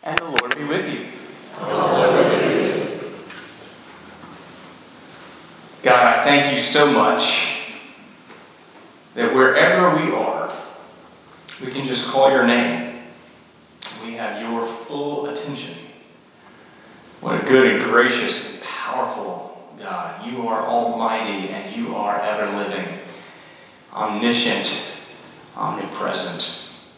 And the Lord be with you. God, I thank you so much that wherever we are, we can just call your name. We have your full attention. What a good and gracious and powerful God. You are almighty and you are ever living, omniscient, omnipresent.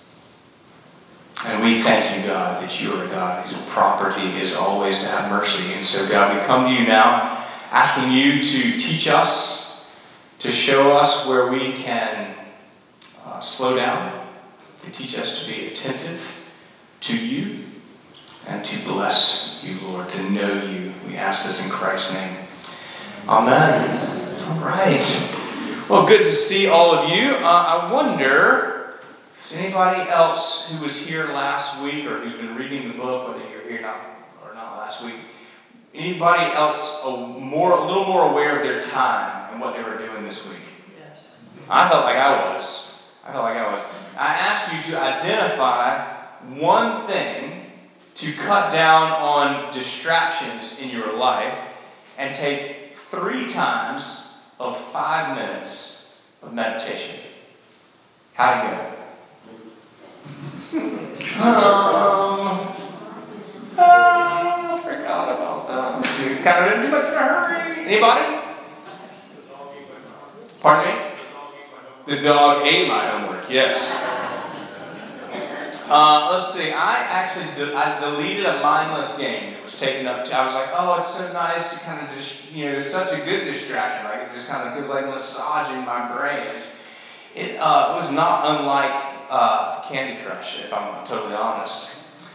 And we thank you, God, that you are a God whose property is always to have mercy. And so, God, we come to you now asking you to teach us, to show us where we can slow down, to teach us to be attentive to you, and to bless you, Lord, to know you. We ask this in Christ's name. Amen. All right. Well, good to see all of you. I wonder... is anybody else who was here last week or who's been reading the book, whether you're here now or not last week, anybody else a little more aware of their time and what they were doing this week? Yes. I felt like I was. I asked you to identify one thing to cut down on distractions in your life and take 3 times of 5 minutes of meditation. How'd it go? I forgot about that. Kind of didn't do much in a hurry. Anybody? Pardon me? The dog ate my homework, yes. Let's see. I deleted a mindless game that was taken up. I was like, oh, it's so nice to kind of just, it's such a good distraction. Like, it just kind of feels like massaging my brain. It was not unlike Candy Crush, if I'm totally honest.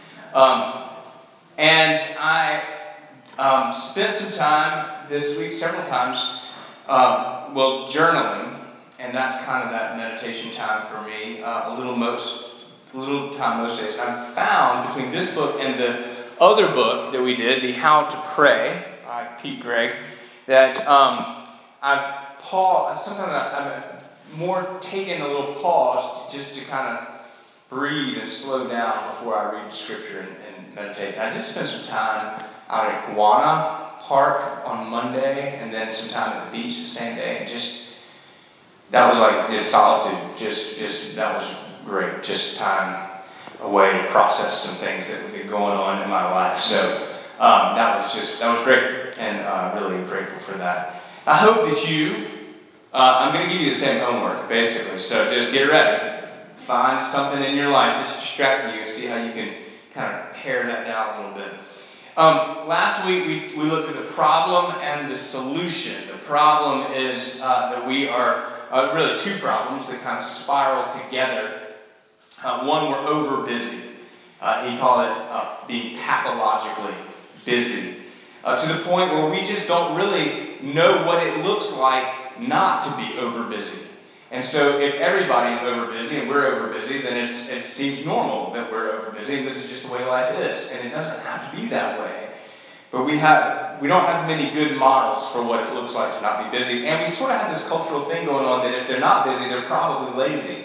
And I spent some time this week, several times, journaling, and that's kind of that meditation time for me. A little time most days. I've found between this book and the other book that we did, the How to Pray by Pete Greig, that I've paused. Sometimes I've more taken a little pause just to kind of breathe and slow down before I read scripture and meditate. And I did spend some time out at Guana Park on Monday, and then some time at the beach the same day. And that was like just solitude. Just that was great. Just time away to process some things that were going on in my life. So that was great, and really grateful for that. I hope that you. I'm going to give you the same homework, basically. So just get ready. Find something in your life that's distracting you and see how you can kind of pare that down a little bit. Last week, we looked at the problem and the solution. The problem is that we are really 2 problems that kind of spiral together. One, we're over busy. He called it being pathologically busy. To the point where we just don't really know what it looks like not to be over busy. And so if everybody's over busy and we're over busy, then it seems normal that we're over busy, and this is just the way life is. And it doesn't have to be that way. But we don't have many good models for what it looks like to not be busy. And we sort of have this cultural thing going on that if they're not busy, they're probably lazy.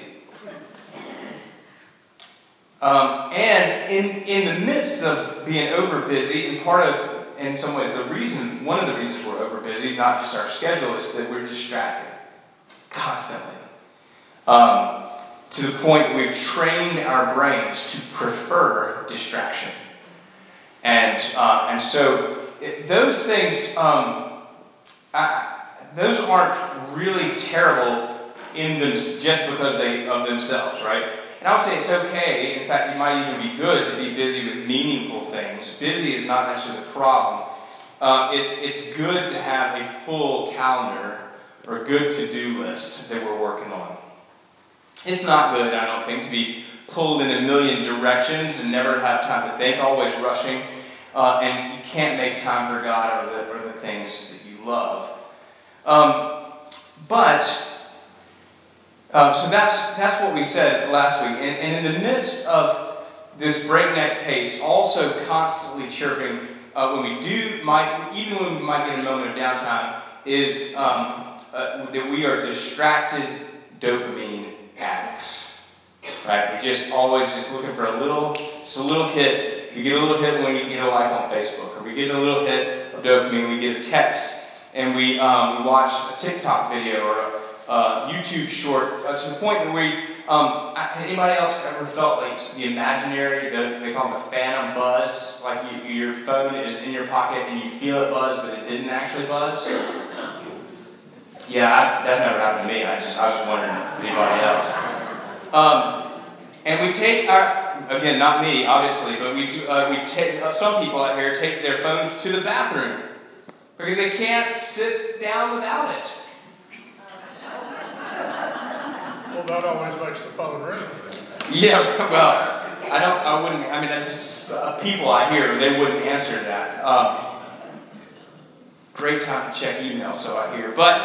And in the midst of being over busy, and in some ways, one of the reasons we're over busy, not just our schedule, is that we're distracted constantly. To the point that we've trained our brains to prefer distraction. And so those things, those aren't really terrible in them just because of themselves, right? And I would say it's okay. In fact, it might even be good to be busy with meaningful things. Busy is not necessarily the problem. It's good to have a full calendar or a good to-do list that we're working on. It's not good, I don't think, to be pulled in a million directions and never have time to think, always rushing, and you can't make time for God or the things that you love. So that's what we said last week. And in the midst of this breakneck pace, also constantly chirping, even when we might get a moment of downtime, is that we are distracted dopamine addicts. Right? We're just always just looking for a little It's a little hit. We get a little hit when we get a like on Facebook, or we get a little hit of dopamine when we get a text, and we watch a TikTok video or a YouTube short, to the point that anybody else ever felt like the imaginary, they call it the phantom buzz, like your phone is in your pocket and you feel it buzz, but it didn't actually buzz? Yeah, that's never happened to me. I was just wondering if anybody else. And we take again, not me, obviously, but we take, some people out here take their phones to the bathroom because they can't sit down without it. Well, that always makes the phone ring. Yeah, well, that's just people I hear, they wouldn't answer that. Great time to check email, so I hear. But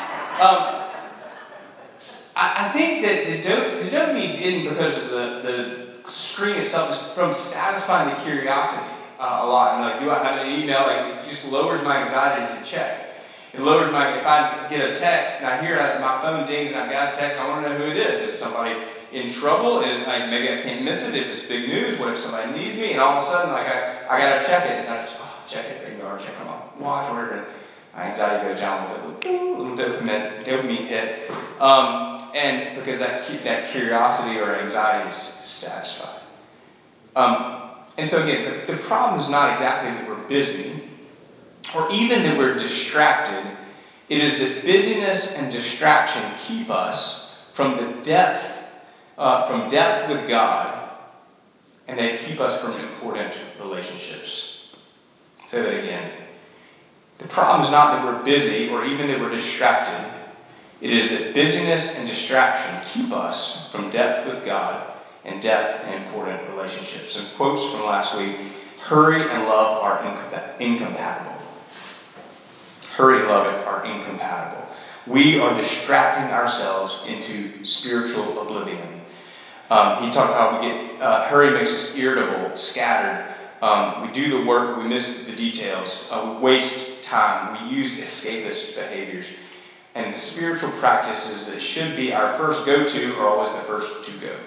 I think that the dopamine didn't because of the screen itself, is from satisfying the curiosity a lot. I'm like, do I have an email? Like, it just lowers my anxiety to check. It lowers if I get a text and I hear my phone dings and I've got a text, I want to know who it is. Is somebody in trouble? Maybe I can't miss it if it's big news. What if somebody needs me? And all of a sudden, I got to check it. And I just, check it, ignore, check it, watch, or whatever. My anxiety goes down with a little dopamine hit. And because that curiosity or anxiety is satisfied. And so again, the problem is not exactly that we're busy, or even that we're distracted. It is that busyness and distraction keep us from the depth with God, and they keep us from important relationships. I'll say that again. The problem is not that we're busy or even that we're distracted. It is that busyness and distraction keep us from depth with God and depth in important relationships. Some quotes from last week: hurry and love are incompatible. Hurry and love are incompatible. We are distracting ourselves into spiritual oblivion. He talked about how hurry makes us irritable, scattered. We do the work, we miss the details. We waste time. We use escapist behaviors. And the spiritual practices that should be our first go-to are always the first to go.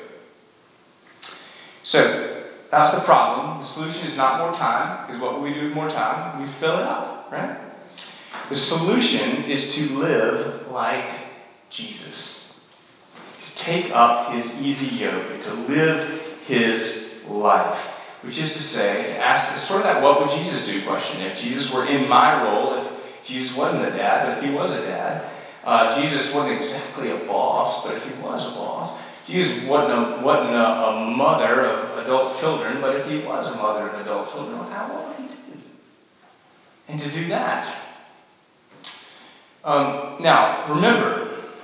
So, that's the problem. The solution is not more time, because what will we do with more time? We fill it up, right? The solution is to live like Jesus. To take up his easy yoke, to live his life. Which is to say, to ask sort of that what would Jesus do question. If Jesus were in my role, if Jesus wasn't a dad, but if he was a dad, Jesus wasn't exactly a boss, but if he was a boss, Jesus wasn't a mother of adult children, but if he was a mother of adult children, what would he do? And to do that. Now, remember,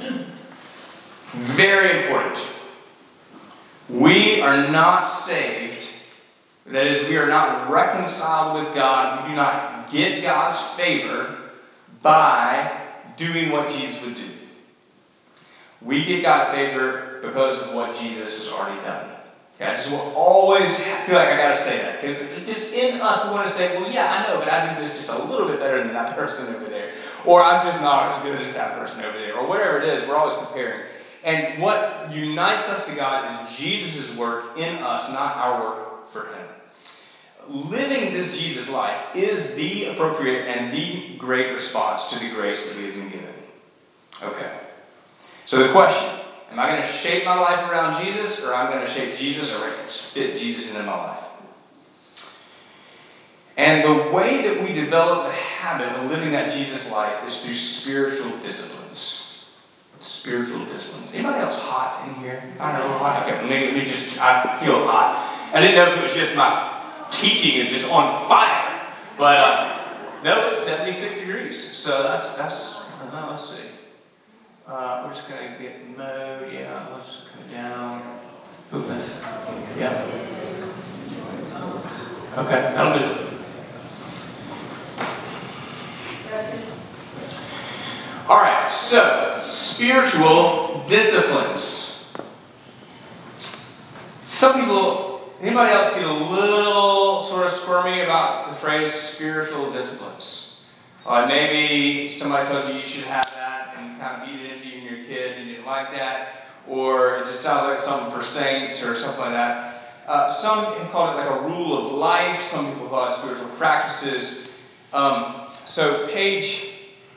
very important, we are not saved. That is, we are not reconciled with God. We do not get God's favor by doing what Jesus would do. We get God's favor because of what Jesus has already done. Okay, I just will always feel like I got to say that, because just in us we want to say, well, yeah, I know, but I do this just a little bit better than that person over there, or I'm just not as good as that person over there, or whatever it is. We're always comparing. And what unites us to God is Jesus' work in us, not our work for him. Living this Jesus life is the appropriate and the great response to the grace that we have been given. Okay. So the question, am I going to shape my life around Jesus, or I'm going to shape Jesus or fit Jesus into my life? And the way that we develop the habit of living that Jesus life is through spiritual disciplines. Spiritual disciplines. Anybody else hot in here? I know, hot. Okay, let me just, I feel hot. I didn't know if it was just my teaching is just on fire, but no, it's 76 degrees, so that's I don't know, let's see. We're just going to get mode, yeah, let's come down. Oopness, yeah. Okay, that'll do. Alright, so, spiritual disciplines. Some people, anybody else get a little sort of squirmy about the phrase spiritual disciplines? Maybe somebody told you should have that and kind of beat it into you and your kid and you didn't like that, or it just sounds like something for saints or something like that. Some have called it like a rule of life. Some people call it spiritual practices. So on page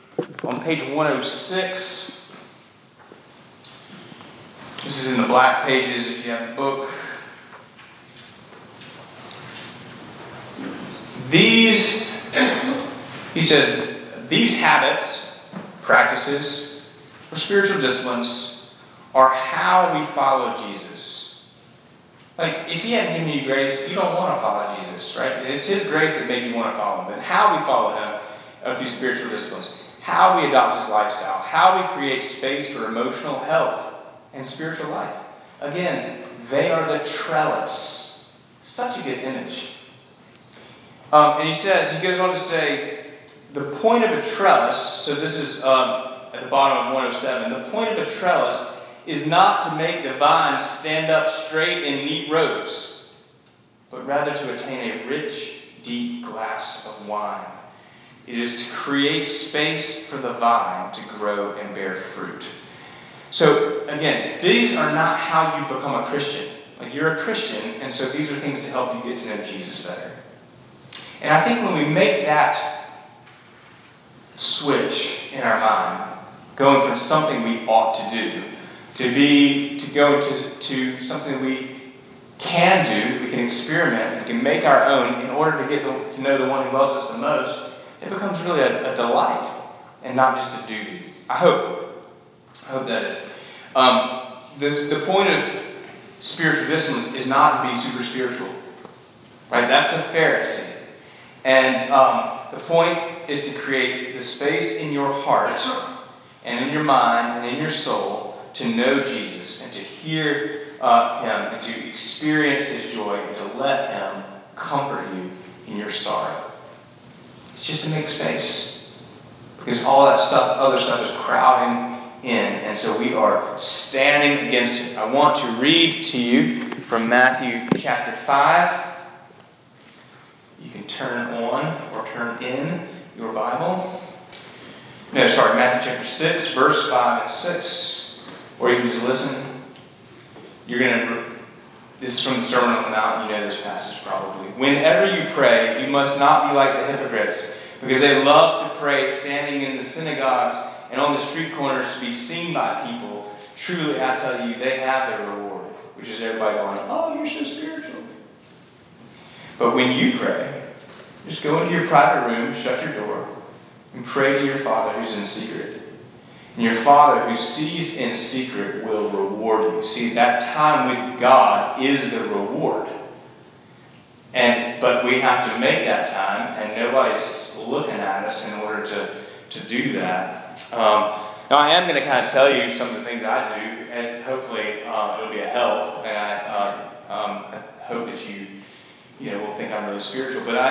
106, this is in the black pages if you have the book. He says, these habits, practices, or spiritual disciplines are how we follow Jesus. Like, if he hadn't given you grace, you don't want to follow Jesus, right? It's his grace that made you want to follow him. But how we follow him are through spiritual disciplines. How we adopt his lifestyle. How we create space for emotional health and spiritual life. Again, they are the trellis. Such a good image. And he goes on to say, the point of a trellis, so this is at the bottom of 107, the point of a trellis is not to make the vine stand up straight in neat rows, but rather to attain a rich, deep glass of wine. It is to create space for the vine to grow and bear fruit. So, again, these are not how you become a Christian. Like, you're a Christian, and so these are things to help you get to know Jesus better. And I think when we make that switch in our mind, going from something we ought to do, to go to something we can do, we can experiment, we can make our own in order to get to know the one who loves us the most, it becomes really a delight and not just a duty. I hope that is. The point of spiritual disciplines is not to be super spiritual, right? That's a Pharisee. And the point is to create the space in your heart and in your mind and in your soul to know Jesus and to hear him and to experience his joy and to let him comfort you in your sorrow. It's just to make space. Because all that stuff, other stuff is crowding in, and so we are standing against it. I want to read to you from Matthew chapter 5. You can turn on or turn in your Bible. Matthew chapter 6, verse 5 and 6. Or you can just listen. This is from the Sermon on the Mount. You know this passage probably. Whenever you pray, you must not be like the hypocrites, because they love to pray standing in the synagogues and on the street corners to be seen by people. Truly, I tell you, they have their reward, which is everybody going, oh, you're so spiritual. But when you pray, just go into your private room, shut your door, and pray to your Father who's in secret. And your Father who sees in secret will reward you. See, that time with God is the reward. But we have to make that time, and nobody's looking at us in order to do that. Now, I am going to kind of tell you some of the things I do, and hopefully it'll be a help. And I hope that you will think I'm really spiritual. But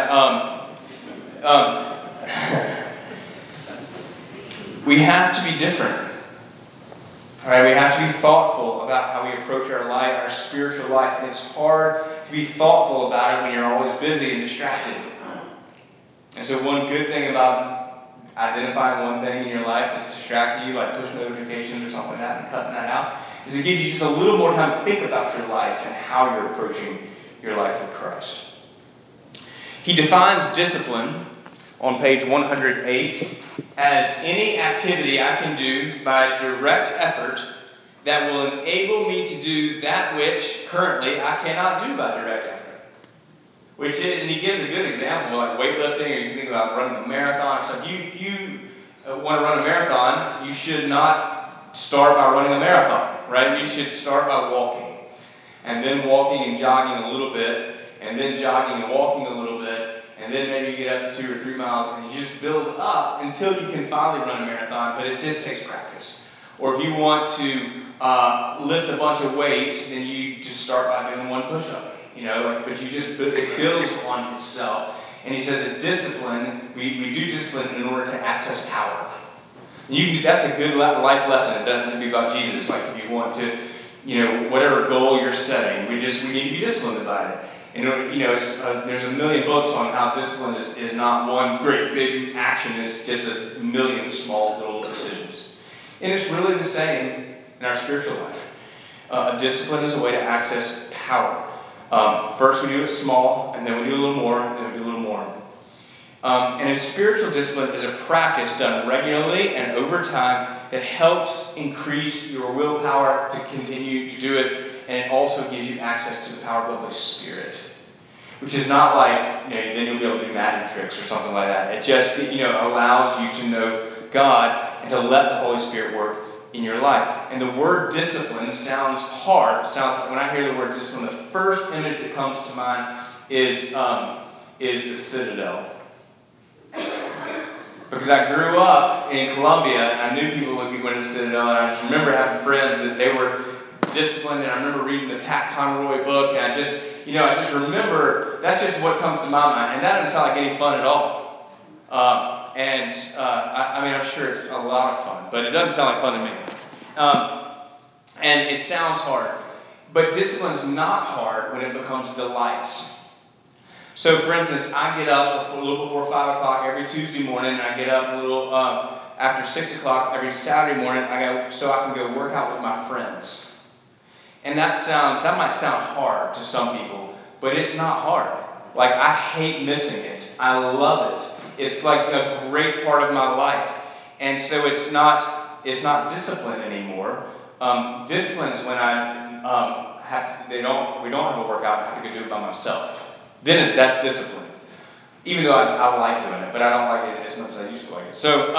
we have to be different. All right, we have to be thoughtful about how we approach our life, our spiritual life, and it's hard to be thoughtful about it when you're always busy and distracted. And so one good thing about identifying one thing in your life that's distracting you, like push notifications or something like that, and cutting that out, is it gives you just a little more time to think about your life and how you're approaching your life with Christ. He defines discipline on page 108 as any activity I can do by direct effort that will enable me to do that which currently I cannot do by direct effort. And he gives a good example, like weightlifting, or you can think about running a marathon or something. If you want to run a marathon, you should not start by running a marathon, right? You should start by walking, and then walking and jogging a little bit, and then jogging and walking a little bit, and then maybe you get up to 2 or 3 miles, and you just build up until you can finally run a marathon, but it just takes practice. Or if you want to lift a bunch of weights, then you just start by doing one push-up, but it builds on itself. And he says that discipline, we do discipline in order to access power. That's a good life lesson. It doesn't have to be about Jesus. Like if you want to, whatever goal you're setting, we need to be disciplined about it. And there's a million books on how discipline is not one great big action, it's just a million small little decisions. And it's really the same in our spiritual life. Discipline is a way to access power. First we do it small, and then we do a little more, and then we do a little more. And a spiritual discipline is a practice done regularly and over time that helps increase your willpower to continue to do it, and it also gives you access to the power of the Holy Spirit. Which is not like, then you'll be able to do magic tricks or something like that. It just, allows you to know God and to let the Holy Spirit work in your life. And the word discipline sounds hard. When I hear the word discipline, the first image that comes to mind is the Citadel. Because I grew up in Colombia, and I knew people would be going to the Citadel, and I just remember having friends that they were disciplined, and I remember reading the Pat Conroy book, and I just remember, that's just what comes to my mind, and that doesn't sound like any fun at all. I'm sure it's a lot of fun, but it doesn't sound like fun to me. And it sounds hard, but discipline's not hard when it becomes delight. So, for instance, I get up a little before 5 o'clock every Tuesday morning, and I get up a little after 6 o'clock every Saturday morning. I go so I can go work out with my friends. And that might sound hard to some people, but it's not hard. Like, I hate missing it. I love it. It's like a great part of my life. And so it's not discipline anymore. Discipline is when we don't have a workout, I have to go do it by myself. Then that's discipline. Even though I like doing it, but I don't like it as much as I used to like it. So,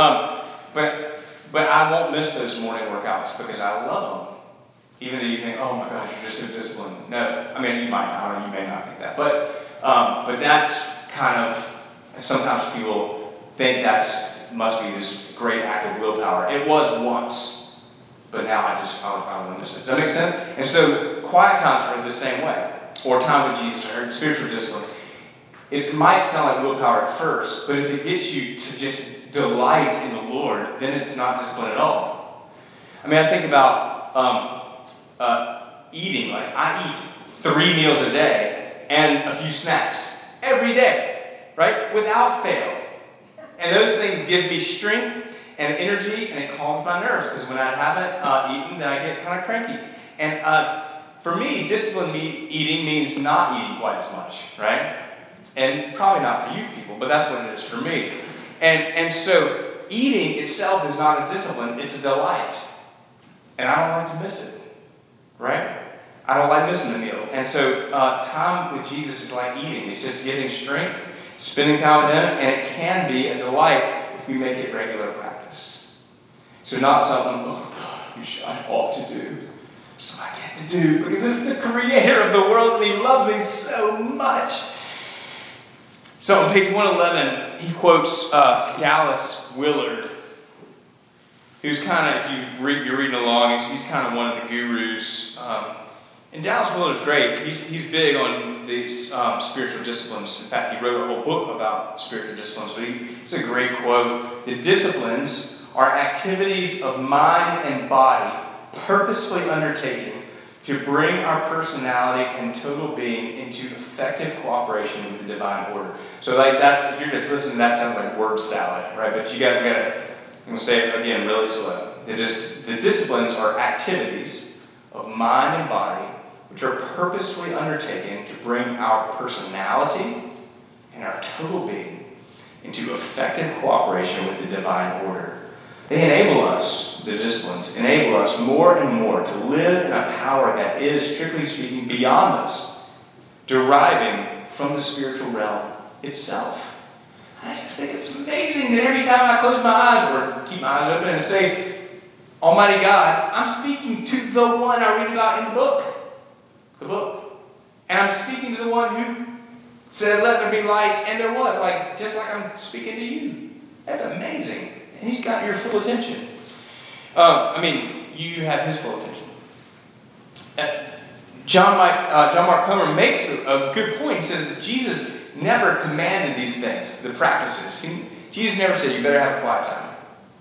but I won't miss those morning workouts because I love them. Even though you think, oh my gosh, you're just so disciplined. No, you might not, or you may not think that. But that's kind of, sometimes people think must be this great act of willpower. It was once, but now I won't miss it. Does that make sense? And so quiet times are the same way. Or time with Jesus, or spiritual discipline. It might sound like willpower at first, but if it gets you to just delight in the Lord, then it's not discipline at all. I think about eating. Like, I eat 3 meals a day and a few snacks every day, right? Without fail. And those things give me strength and energy, and it calms my nerves, because when I haven't eaten, then I get kind of cranky. And for me, disciplined eating means not eating quite as much, right? And probably not for you people, but that's what it is for me. And so eating itself is not a discipline, it's a delight. And I don't like to miss it, right? I don't like missing a meal. And so time with Jesus is like eating. It's just getting strength, spending time with Him, and it can be a delight if we make it regular practice. So not something, oh God, I ought to do. So I get to do, because this is the creator of the world and He loves me so much. So on page 111, he quotes Dallas Willard, who's kind of, if you're reading along, he's kind of one of the gurus. And Dallas Willard is great. He's big on these spiritual disciplines. In fact, he wrote a whole book about spiritual disciplines, but it's a great quote. The disciplines are activities of mind and body purposefully undertaken to bring our personality and total being into effective cooperation with the divine order. So that's, if you're just listening, that sounds like word salad, right? But we gotta, I'm gonna say it again really slow. The disciplines are activities of mind and body which are purposefully undertaken to bring our personality and our total being into effective cooperation with the divine order. They enable us, the disciplines, enable us more and more to live in a power that is, strictly speaking, beyond us, deriving from the spiritual realm itself. I just think it's amazing that every time I close my eyes or keep my eyes open and say, Almighty God, I'm speaking to the one I read about in the book. The book. And I'm speaking to the one who said, let there be light, and there was, just like I'm speaking to you. That's amazing. And He's got your full attention. You have His full attention. John Mark Comer makes a good point. He says that Jesus never commanded these things, the practices. Jesus never said, you better have a quiet time.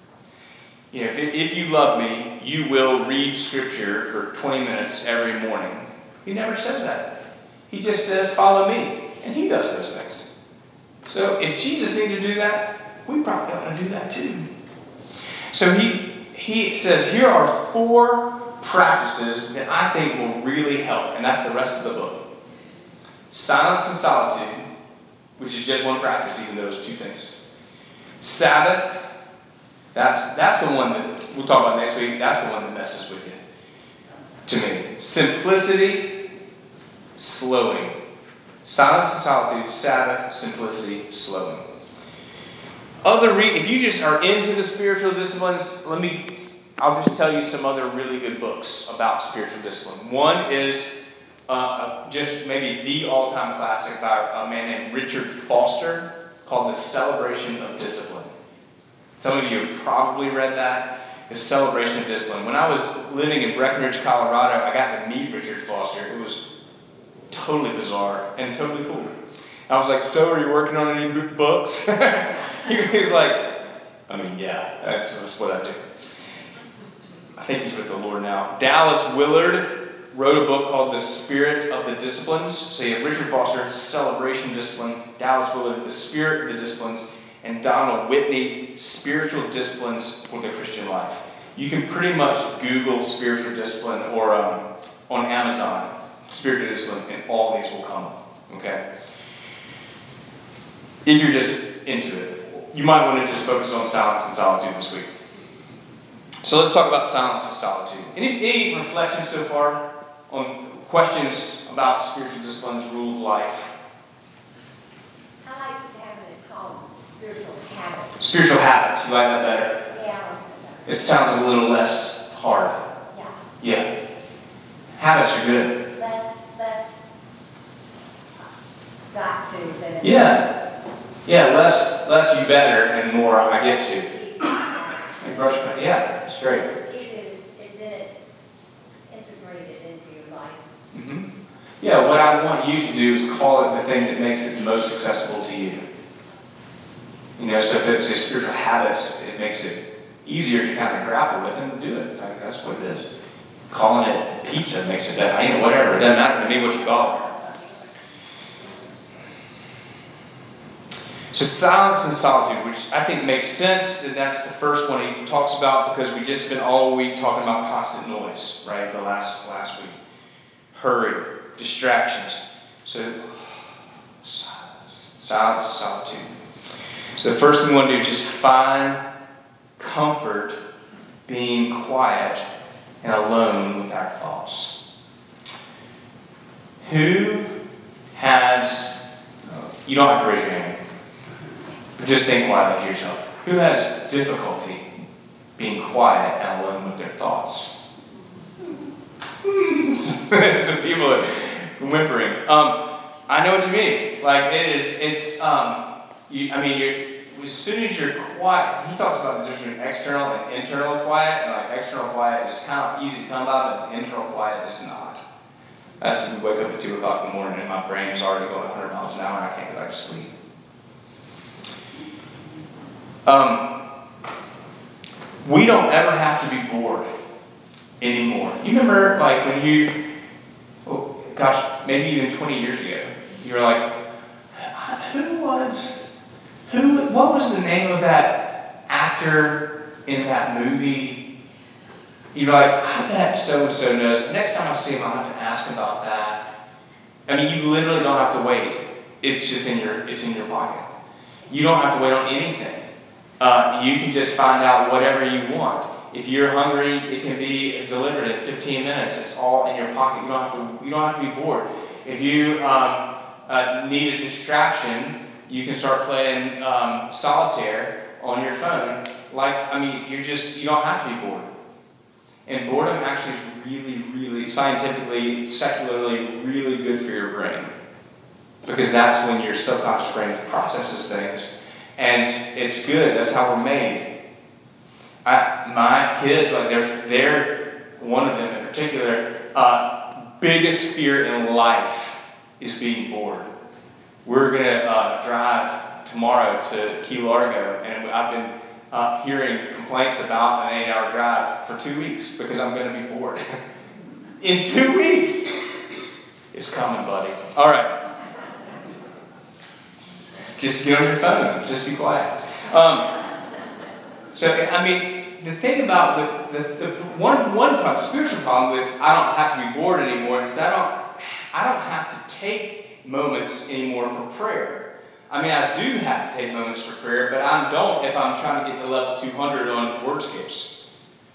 If you love me, you will read Scripture for 20 minutes every morning. He never says that. He just says, follow me. And He does those things. So if Jesus needed to do that, we probably ought to do that too. So he says, here are 4 practices that I think will really help. And that's the rest of the book. Silence and solitude, which is just one practice, even though it's two things. Sabbath, that's the one that we'll talk about next week. That's the one that messes with you, to me. Simplicity, slowing. Silence and solitude, Sabbath, simplicity, slowing. If you just are into the spiritual disciplines, I'll just tell you some other really good books about spiritual discipline. One is just maybe the all-time classic by a man named Richard Foster called The Celebration of Discipline. Some of you have probably read that. The Celebration of Discipline. When I was living in Breckenridge, Colorado, I got to meet Richard Foster. It was totally bizarre and totally cool. I was like, so are you working on any books? He was like, yeah, that's what I do. I think he's with the Lord now. Dallas Willard wrote a book called The Spirit of the Disciplines. So you have Richard Foster, Celebration Discipline, Dallas Willard, The Spirit of the Disciplines, and Donald Whitney, Spiritual Disciplines for the Christian Life. You can pretty much Google spiritual discipline or on Amazon, spiritual discipline, and all these will come. Okay? If you're just into it. You might want to just focus on silence and solitude this week. So let's talk about silence and solitude. Any reflections so far on questions about spiritual disciplines, rule of life? I like to have it called spiritual habits. Spiritual habits. You like that better? Yeah. It sounds a little less hard. Yeah. Habits are good. Less got to than Yeah, less you better and more I get to. And brush my, yeah, straight. Then it's integrated into your life. Mm-hmm. Yeah, what I want you to do is call it the thing that makes it most accessible to you. So if it's just spiritual habits, it makes it easier to kind of grapple with and do it. That's what it is. Calling it pizza makes it better. Whatever. It doesn't matter to me what you call it. So silence and solitude, which I think makes sense that that's the first one he talks about because we just spent all week talking about constant noise, right? The last week. Hurry, distractions. So silence and solitude. So the first thing we want to do is just find comfort being quiet and alone with our thoughts. Who has, you don't have to raise your hand. Just think quietly to yourself. Who has difficulty being quiet and alone with their thoughts? Some people are whimpering. I know what you mean. Like as soon as you're quiet, he talks about the difference between external and internal quiet. And like external quiet is kind of easy to come by, but internal quiet is not. That's when you wake up at 2 o'clock in the morning and my brain is already going 100 miles an hour and I can't go back to sleep. We don't ever have to be bored anymore. You remember, like, when maybe even 20 years ago, you were like, what was the name of that actor in that movie? You're like, I bet so-and-so knows. Next time I see him, I'll have to ask about that. You literally don't have to wait. It's just in your pocket. You don't have to wait on anything. You can just find out whatever you want. If you're hungry, it can be delivered in 15 minutes. It's all in your pocket. You don't have to be bored. If you need a distraction, you can start playing solitaire on your phone. You don't have to be bored. And boredom actually is really, really scientifically, secularly, really good for your brain. Because that's when your subconscious brain processes things. And it's good. That's how we're made. My kids, they're one of them in particular, biggest fear in life is being bored. We're going to drive tomorrow to Key Largo, and I've been hearing complaints about an 8-hour drive for 2 weeks because I'm going to be bored. In 2 weeks! It's coming, buddy. All right. Just get on your phone. Just be quiet. The thing about the one spiritual problem with I don't have to be bored anymore is I don't have to take moments anymore for prayer. I mean, I do have to take moments for prayer, but I don't if I'm trying to get to level 200 on Wordscapes.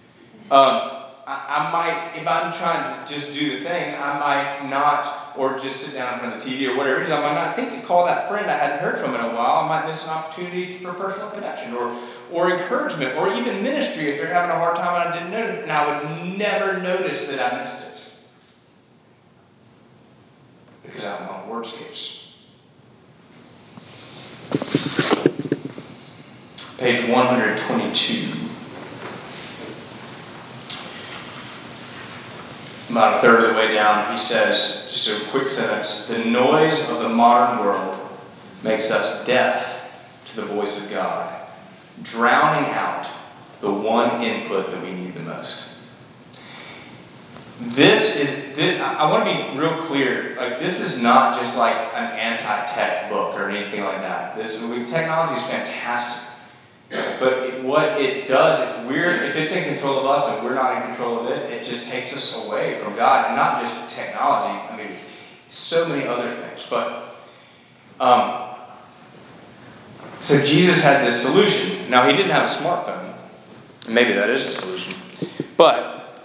I might, if I'm trying to just do the thing, I might not, or just sit down in front of the TV or whatever it is, I might not think to call that friend I hadn't heard from in a while. I might miss an opportunity for personal connection or encouragement or even ministry if they're having a hard time and I didn't know it. And I would never notice that I missed it because I'm on Wordscapes. Page 122. About a third of the way down, he says, just a quick sentence, the noise of the modern world makes us deaf to the voice of God, drowning out the one input that we need the most. I want to be real clear, like this is not just like an anti-tech book or anything like that. Technology is fantastic. But what it does, if it's in control of us and we're not in control of it, it just takes us away from God. And not just technology, I mean, so many other things. But, so Jesus had this solution. Now, he didn't have a smartphone. Maybe that is the solution. But,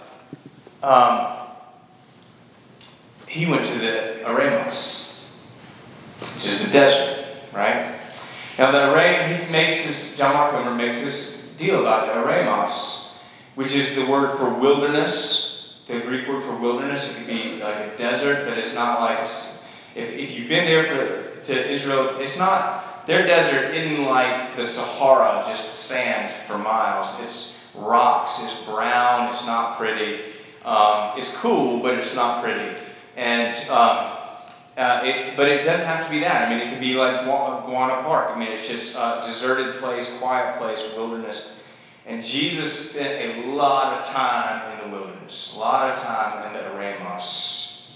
he went to the Eremos, which is the desert, right? Now, John Mark Comer makes this deal about the Eremos, which is the word for wilderness, the Greek word for wilderness. It could be like a desert, but it's not like, if you've been there to Israel, it's not, their desert isn't like the Sahara, just sand for miles. It's rocks, it's brown, it's not pretty. It's cool, but it's not pretty. And, but it doesn't have to be that. I mean, it could be like Guana Park. I mean, it's just a deserted place, quiet place, wilderness. And Jesus spent a lot of time in the wilderness, a lot of time in the Eremos.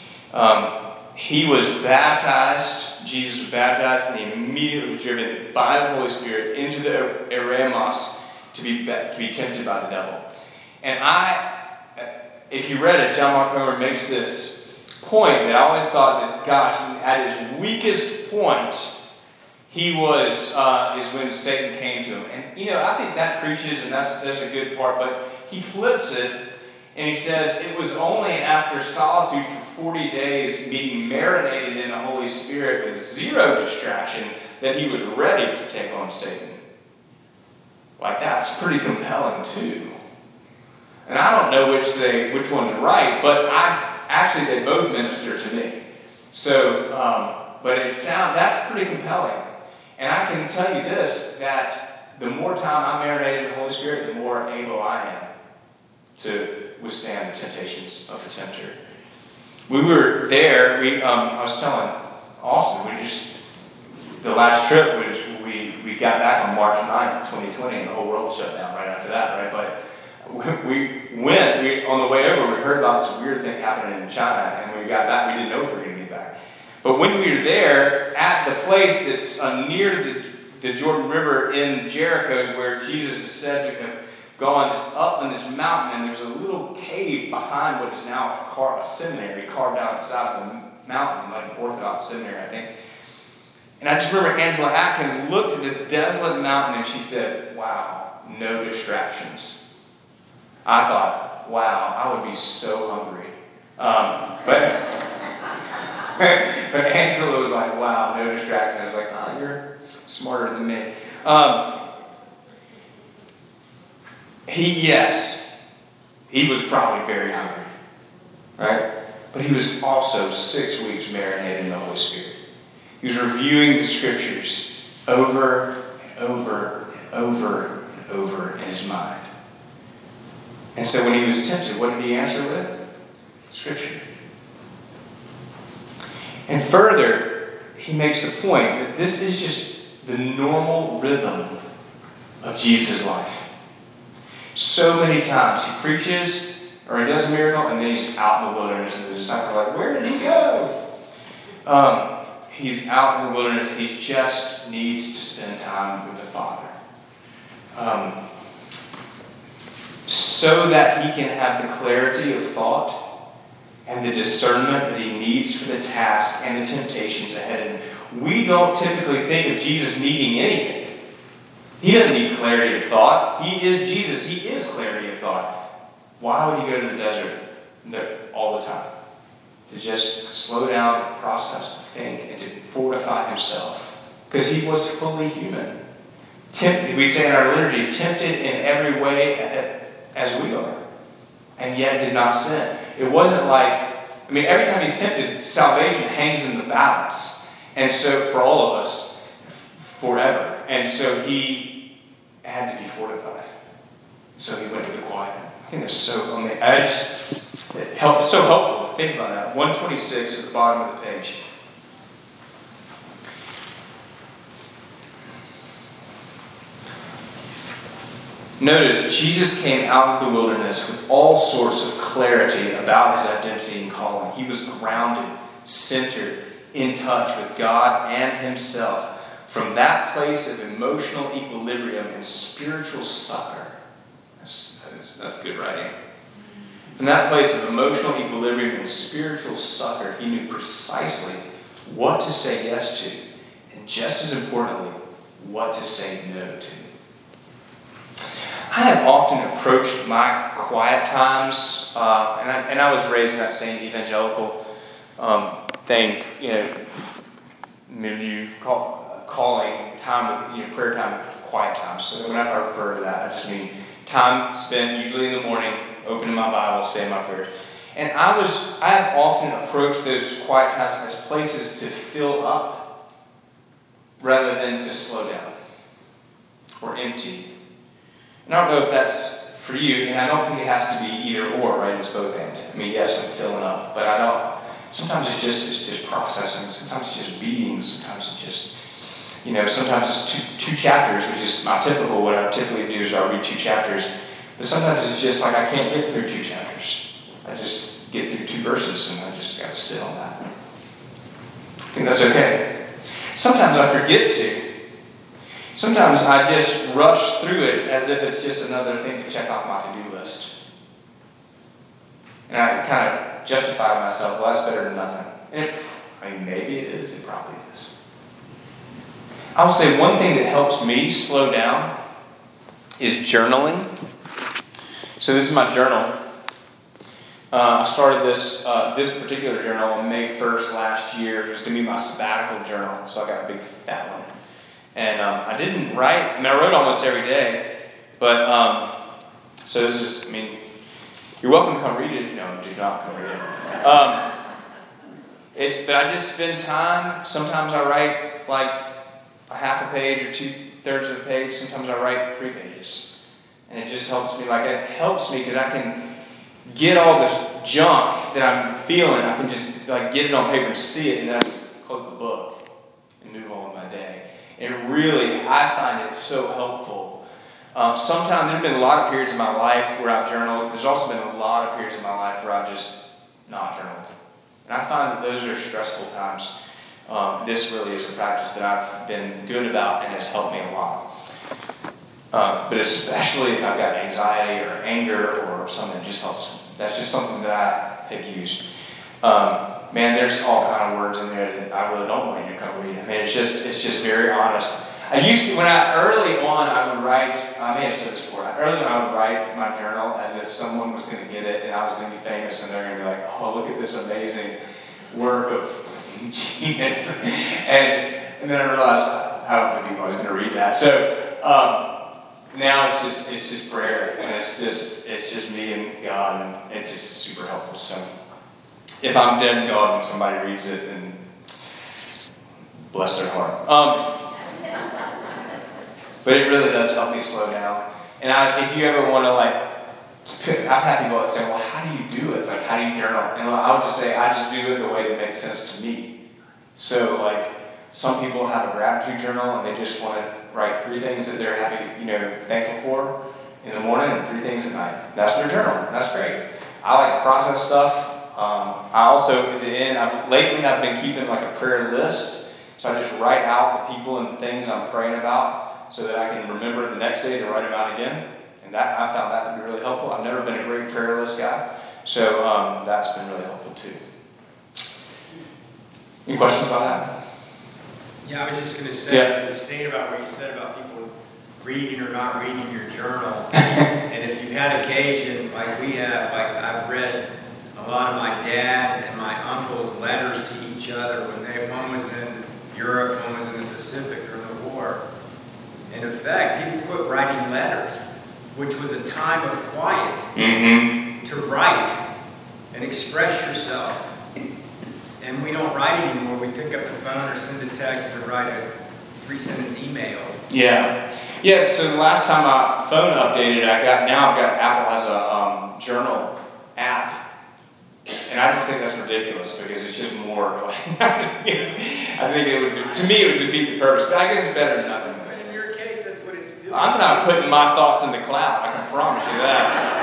He was baptized, Jesus was baptized, and he immediately was driven by the Holy Spirit into the Eremos to be tempted by the devil. And if you read it, John Mark Comer makes this point that I always thought that, gosh, at his weakest point, he was, is when Satan came to him. And, I think that preaches, and that's a good part, but he flips it, and he says, it was only after solitude for 40 days, being marinated in the Holy Spirit with zero distraction, that he was ready to take on Satan. Like, that's pretty compelling, too. And I don't know which one's right, but actually, they both minister to me. So, but that's pretty compelling. And I can tell you this, that the more time I'm marinated in the Holy Spirit, the more able I am to withstand the temptations of the tempter. We were there, I was telling Austin, the last trip was, we got back on March 9th, 2020, and the whole world shut down right after that, right? But on the way over, we heard about this weird thing happening in China, and when we got back, we didn't know if we were going to get back. But when we were there, at the place that's near the Jordan River in Jericho, where Jesus is said to have gone up on this mountain, and there's a little cave behind what is now a seminary carved out inside of the mountain, like an Orthodox seminary, I think. And I just remember Angela Atkins looked at this desolate mountain, and she said, wow, no distractions. I thought, wow, I would be so hungry. But Angela was like, wow, no distraction. I was like, oh, you're smarter than me. He was probably very hungry, right? But he was also 6 weeks marinated in the Holy Spirit. He was reviewing the scriptures over and over and over and over in his mind. And so when he was tempted, what did he answer with? Scripture. And further, he makes the point that this is just the normal rhythm of Jesus' life. So many times he preaches or he does a miracle and then he's out in the wilderness and the disciples are like, where did he go? He's out in the wilderness. He just needs to spend time with the Father. So that he can have the clarity of thought and the discernment that he needs for the task and the temptations ahead of him. We don't typically think of Jesus needing anything. He doesn't need clarity of thought. He is Jesus. He is clarity of thought. Why would he go to the desert all the time? To just slow down the process, to think, and to fortify himself. Because he was fully human. Tempted, we say in our liturgy, tempted in every way as we are. And yet did not sin. It wasn't like, every time he's tempted, salvation hangs in the balance. And so, for all of us, forever. And so he had to be fortified. So he went to the quiet. I think that's so amazing. It helps, so helpful to think about that. 126 at the bottom of the page. Notice, Jesus came out of the wilderness with all sorts of clarity about his identity and calling. He was grounded, centered, in touch with God and himself. From that place of emotional equilibrium and spiritual succor. That's good writing. From that place of emotional equilibrium and spiritual succor, he knew precisely what to say yes to, and just as importantly, what to say no to. I have often approached my quiet times, and I was raised in that same evangelical thing, milieu, calling time with prayer time with quiet time. So whenever I refer to that, I just mean time spent usually in the morning, opening my Bible, saying my prayers. And I have often approached those quiet times as places to fill up rather than to slow down or empty. And I don't know if that's for you, and I don't think it has to be either or, right? It's both and. Yes, I'm filling up, but I don't. Sometimes it's just processing. Sometimes it's just being. Sometimes it's just, sometimes it's two chapters, which is my typical. What I typically do is I'll read 2 chapters, but sometimes it's just like I can't get through 2 chapters. I just get through 2 verses, and I just got to sit on that. I think that's okay. Sometimes I forget to. Sometimes I just rush through it as if it's just another thing to check off my to-do list. And I kind of justify to myself, well, that's better than nothing. And maybe it is, it probably is. I'll say one thing that helps me slow down is journaling. So this is my journal. I started this particular journal on May 1st last year. It was going to be my sabbatical journal, so I got a big fat one. And I didn't write, I wrote almost every day, but, so this is, you're welcome to come read it. No, do not come read it. But I just spend time, sometimes I write like a half a page or 2/3 of a page, sometimes I write 3 pages. And it just helps me, it helps me because I can get all the junk that I'm feeling, I can just get it on paper and see it, and then I can close the book and move on with my day. And really, I find it so helpful. Sometimes there's been a lot of periods in my life where I've journaled. There's also been a lot of periods in my life where I've just not journaled. And I find that those are stressful times. This really is a practice that I've been good about and has helped me a lot. But especially if I've got anxiety or anger or something, it just helps. That's just something that I have used. There's all kind of words in there that I really don't want you to come read. It's just very honest. Early on I would write, I may have said this before, early on I would write my journal as if someone was going to get it and I was going to be famous and they're going to be like, oh, look at this amazing work of genius. and then I realized, I don't think people are going to read that. So now it's just prayer, and it's just me and God, and it's just super helpful. So if I'm dead and gone when somebody reads it, then bless their heart. But it really does help me slow down. And if you ever want to I've had people that say, well, how do you do it? How do you journal? And I'll just say, I just do it the way that makes sense to me. So some people have a gratitude journal and they just want to write 3 things that they're happy, thankful for in the morning and 3 things at night. That's their journal. That's great. I like to process stuff. I also, at the end, I've been keeping a prayer list. So I just write out the people and the things I'm praying about so that I can remember the next day to write them out again. And I found that to be really helpful. I've never been a great prayer list guy. So that's been really helpful too. Any questions about that? Yeah, I was just going to say, just thinking about what you said about people reading or not reading your journal. And if you had occasion, like we have, like I've read a lot of my dad and my uncle's letters to each other when one was in Europe, one was in the Pacific during the war. In effect, people quit writing letters, which was a time of quiet to write and express yourself. And we don't write anymore. We pick up the phone or send a text or write a 3-sentence email. Yeah. So the last time my phone updated, Apple has a journal app. And I just think that's ridiculous because it's just more like, I think it would, to me, it would defeat the purpose. But I guess it's better than nothing. But in your case, that's what it's doing. I'm not putting my thoughts in the cloud. I can promise you that.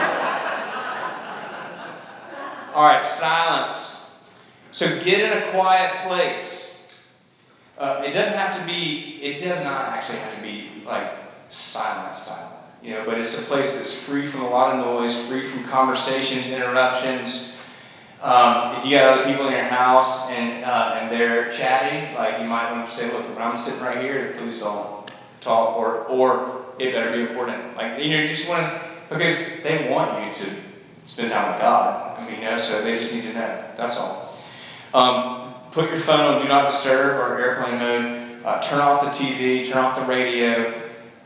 All right, silence. So get in a quiet place. It does not actually have to be like silent, but it's a place that's free from a lot of noise, free from conversations, interruptions. If you got other people in your house and they're chatty, like you might want to say, look, when I'm sitting right here, please don't talk, or it better be important. Like, you just want to, because they want you to spend time with God. So they just need to know. That's all. Put your phone on Do Not Disturb or airplane mode. Turn off the TV. Turn off the radio.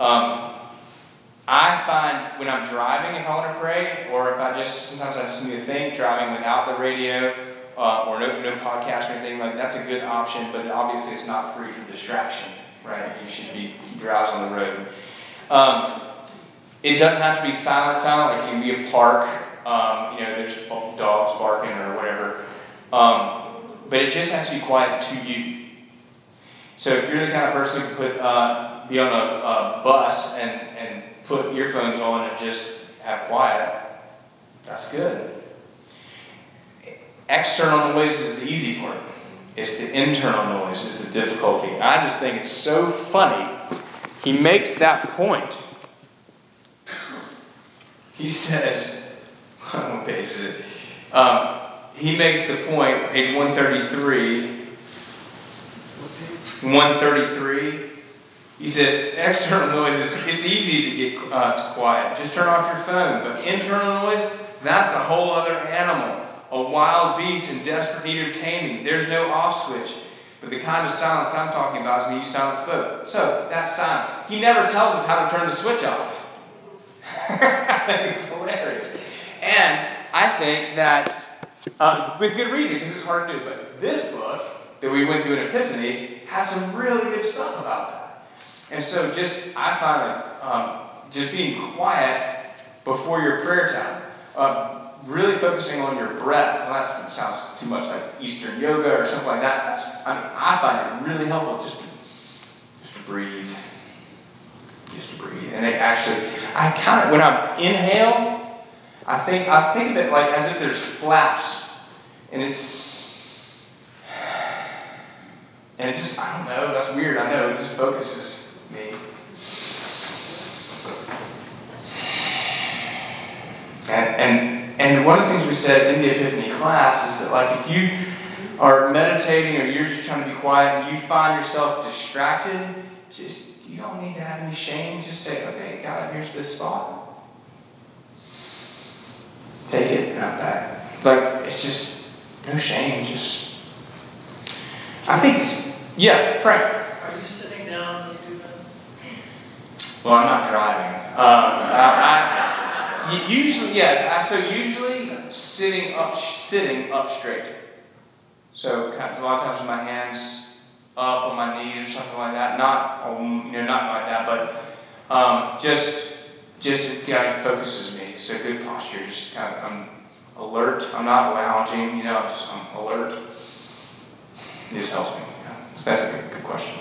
I find when I'm driving, if I want to pray, or sometimes I just need to think, driving without the radio or no podcast or anything, like that's a good option, but obviously it's not free from distraction, right? You should be keep your eyes on the road. It doesn't have to be silent, like it can be a park, there's dogs barking or whatever. But it just has to be quiet to you. So if you're the kind of person who could be on a bus and put earphones on and just have quiet, that's good. External noise is the easy part. It's the internal noise is the difficulty. I just think it's so funny. He makes that point. He says, what page is it? He makes the point, page 133. 133. He says, external noises, it's easy to get quiet. Just turn off your phone. But internal noise, that's a whole other animal. A wild beast in desperate need of taming. There's no off switch. But the kind of silence I'm talking about is when you silence both. So, that's silence. He never tells us how to turn the switch off. It's hilarious. And I think that, with good reason, because it's hard to do, but this book that we went through in Epiphany has some really good stuff about that. And so I find that just being quiet before your prayer time, really focusing on your breath. Well, that sounds too much like Eastern yoga or something like that. I find it really helpful just to breathe. Just to breathe. And when I inhale, I think of it like as if there's flaps. And it just, I don't know, that's weird, I know, it just focuses me. And one of the things we said in the Epiphany class is that, like, if you are meditating or you're just trying to be quiet and you find yourself distracted, you don't need to have any shame. Just say, okay, God, here's this spot. Take it and I'm back. Like, it's just no shame. I think, Frank. Are you sitting down when you do that? Well, I'm not driving. Usually sitting up straight. So a lot of times with my hands up on my knees or something like that. Not like that, but just it kind of focuses me. So good posture. Just kind of, I'm alert. I'm not lounging. I'm alert. This helps me. So that's a good question.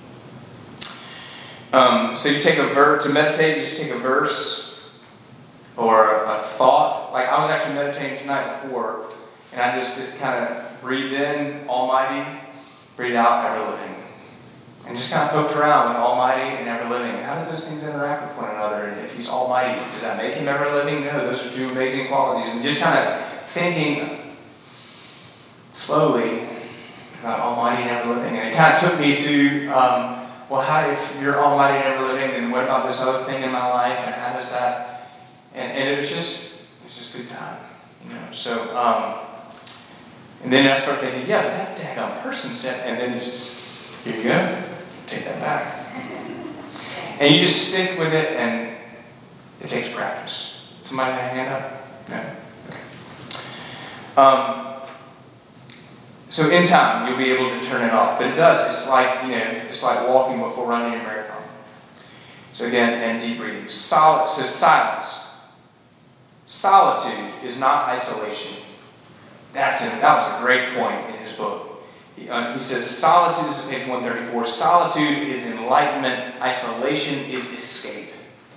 So you take to meditate, you just take a verse or a thought. Like I was actually meditating tonight before, and I just kind of breathe in, Almighty, breathe out, ever living. And just kind of poked around with Almighty and ever living. How do those things interact with one another? And if He's Almighty, does that make Him ever living? No, those are two amazing qualities. And just kind of thinking slowly about almighty and ever-living. And it kind of took me to, well, how if you're almighty and ever-living, then what about this other thing in my life, and how does that, and it was just good time, so, and then I started thinking, yeah, but that daggone person said, and then here you go, take that back. And you just stick with it, and it takes practice. Somebody have a hand up? No? Okay. So in time, you'll be able to turn it off. But it does. It's like walking before running a marathon. So again, and deep breathing. Silence. Solitude is not isolation. That was a great point in his book. He says, solitude, this is page 134, solitude is enlightenment, isolation is escape.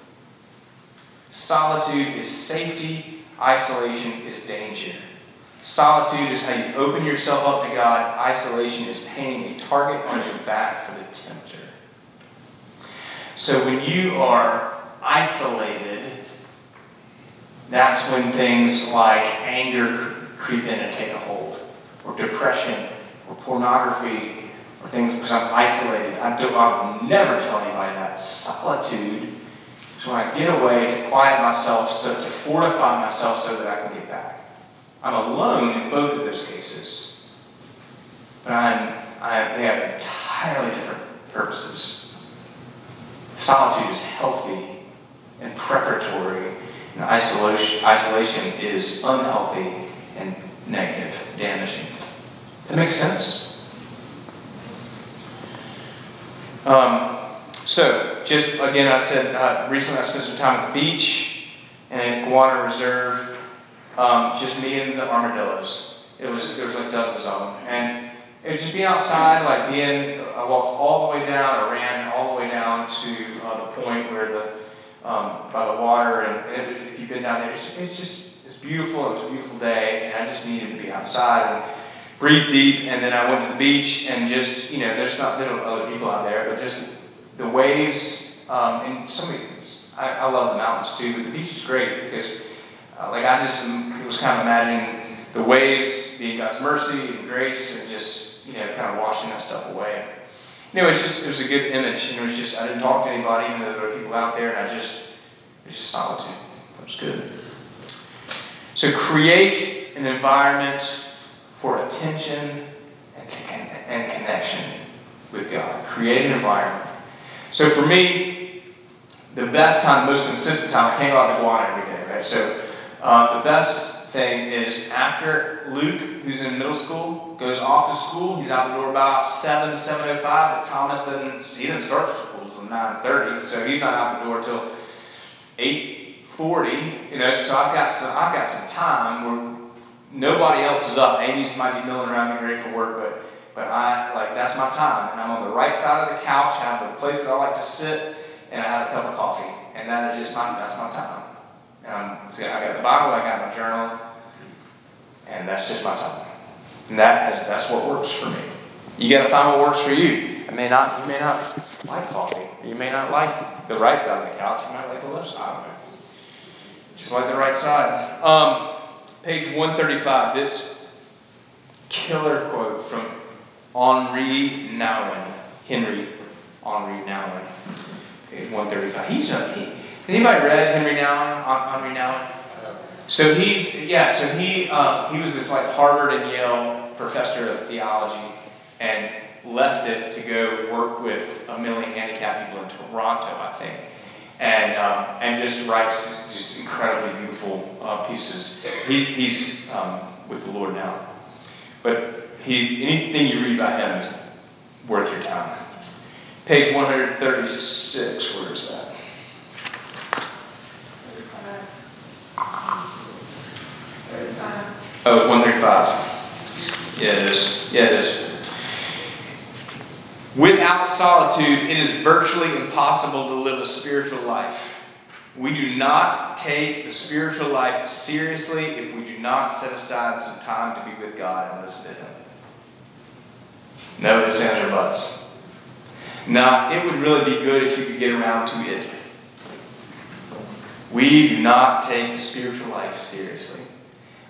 Solitude is safety, isolation is danger. Solitude is how you open yourself up to God. Isolation is painting a target on your back for the tempter. So when you are isolated, that's when things like anger creep in and take a hold, or depression, or pornography, or things because I'm isolated. I will never tell anybody that. Solitude is when I get away to quiet myself, to fortify myself so that I can get back. I'm alone in both of those cases, but they have entirely different purposes. Solitude is healthy and preparatory, and isolation is unhealthy and negative, damaging. That makes sense? So, just again, I said recently I spent some time at the beach and at Guana Reserve. Just me and the armadillos. It was like dozens of them, and it was just being outside, I walked all the way down, I ran all the way down to the point where by the water, and if you've been down there, it's beautiful. It was a beautiful day, and I just needed to be outside and breathe deep. And then I went to the beach, and just there's other people out there, but just the waves, and I love the mountains too, but the beach is great because. I just was kind of imagining the waves being God's mercy and grace and just, kind of washing that stuff away. It was a good image. I didn't talk to anybody, even though there were people out there, and it was just solitude. That was good. So create an environment for attention and connection with God. Create an environment. So for me, the best time, the most consistent time, I can't go out to Guana every day, right? So the best thing is after Luke, who's in middle school, goes off to school. He's out the door about 7:05, but Thomas doesn't start school until 9:30, so he's not out the door till 8:40. So I've got some time where nobody else is up. Amy's might be milling around getting ready for work, but that's my time, and I'm on the right side of the couch. I have the place that I like to sit, and I have a cup of coffee, and that's my time. I got the Bible, I got my journal, and that's just my time. And that's what works for me. You got to find what works for you. You may not like coffee. You may not like the right side of the couch. You might like the left side. Just like the right side. Page 135. This killer quote from Henry Nouwen. Page 135. Anybody read Henry Nouwen? So he was this Harvard and Yale professor of theology and left it to go work with mentally handicapped people in Toronto, I think, and just writes just incredibly beautiful pieces. He's with the Lord now, but anything you read by him is worth your time. Page 136. Where is that? Oh, it's 135. Yeah, it is. Without solitude, it is virtually impossible to live a spiritual life. We do not take the spiritual life seriously if we do not set aside some time to be with God and listen to Him. No ifs, ands, or buts. Now, it would really be good if you could get around to it. We do not take the spiritual life seriously.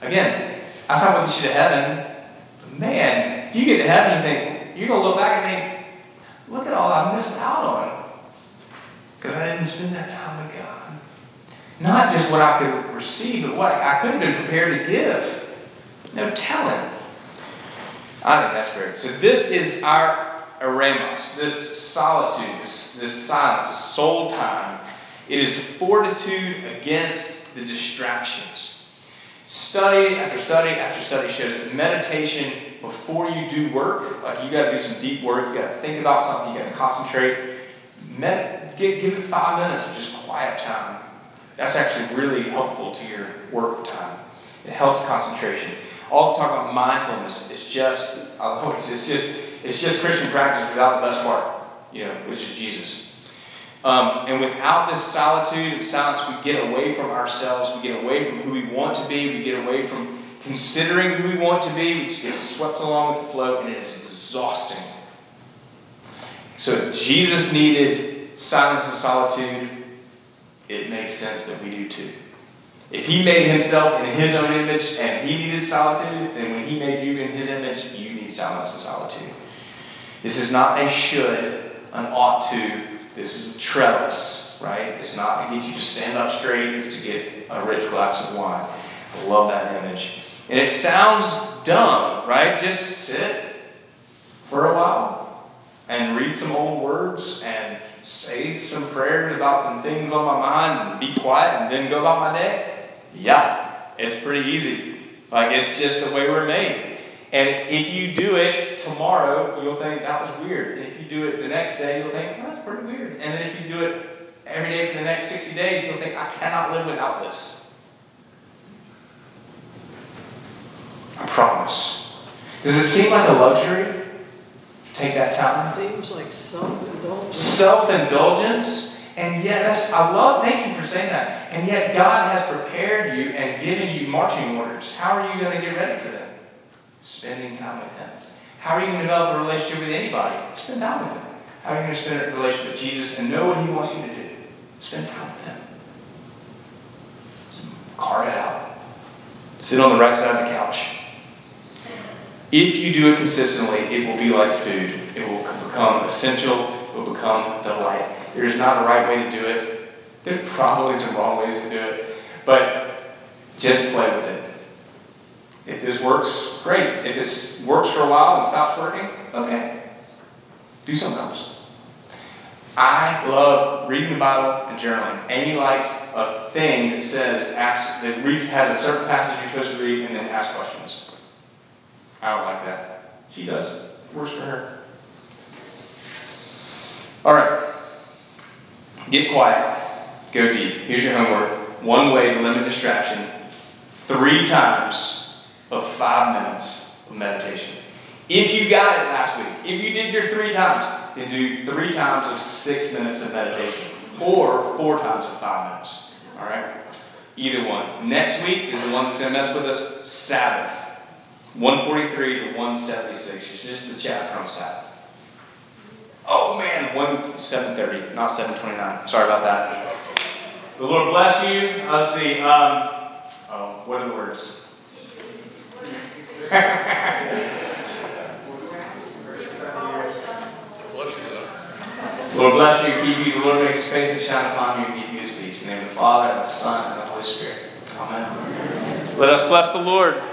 Again, that's not what gets you to heaven. But man, if you get to heaven, you think, you're going to look back and think, look at all I missed out on. Because I didn't spend that time with God. Not just what I could receive, but what I could have been prepared to give. No telling. I think that's great. So this is our eremos, this solitude, this silence, this soul time. It is fortitude against the distractions. Study after study after study shows that meditation before you do work, like you got to do some deep work, you got to think about something, you got to concentrate. Give it 5 minutes of just quiet time. That's actually really helpful to your work time. It helps concentration. All the talk about mindfulness is just, it's just Christian practice without the best part, which is Jesus. And without this solitude and silence, we get away from ourselves. We get away from who we want to be. We get away from considering who we want to be. We just get swept along with the flow, and it is exhausting. So if Jesus needed silence and solitude, it makes sense that we do too. If he made himself in his own image and he needed solitude, then when he made you in his image, you need silence and solitude. This is not a should, an ought to. This is a trellis, right? It's not to get you to stand up straight. It's to get a rich glass of wine. I love that image. And it sounds dumb, right? Just sit for a while and read some old words and say some prayers about the things on my mind and be quiet and then go about my day. Yeah, it's pretty easy. Like, it's just the way we're made. And if you do it tomorrow, you'll think that was weird. And if you do it the next day, you'll think, oh, that's pretty weird. And then if you do it every day for the next 60 days, you'll think, I cannot live without this. I promise. Does it seem like a luxury? Take that time. Seems like self-indulgence. Self-indulgence. And yet, thank you for saying that. And yet God has prepared you and given you marching orders. How are you going to get ready for them? Spending time with Him. How are you going to develop a relationship with anybody? Spend time with Him. How are you going to spend a relationship with Jesus and know what He wants you to do? Spend time with Him. Carve it out. Sit on the right side of the couch. If you do it consistently, it will be like food. It will become essential. It will become delight. There's not a right way to do it. There's probably some wrong ways to do it. But just play with it. If this works, great. If it works for a while and stops working, okay. Do something else. I love reading the Bible and journaling. Amy likes a thing that says, has a certain passage you're supposed to read and then ask questions. I don't like that. She does. It works for her. All right. Get quiet. Go deep. Here's your homework. One way to limit distraction. 3 times of 5 minutes of meditation. If you got it last week, if you did your 3 times, then do 3 times of 6 minutes of meditation. Or 4 times of 5 minutes. All right? Either one. Next week is the one that's going to mess with us. Sabbath. 143 to 176. It's just the chapter on Sabbath. Oh man, 7:30, not 7:29. Sorry about that. The Lord bless you. Let's see. What are the words? Lord bless you, keep you. The Lord make His face to shine upon you and give you His peace. In the name of the Father, and the Son, and the Holy Spirit. Amen. Let us bless the Lord.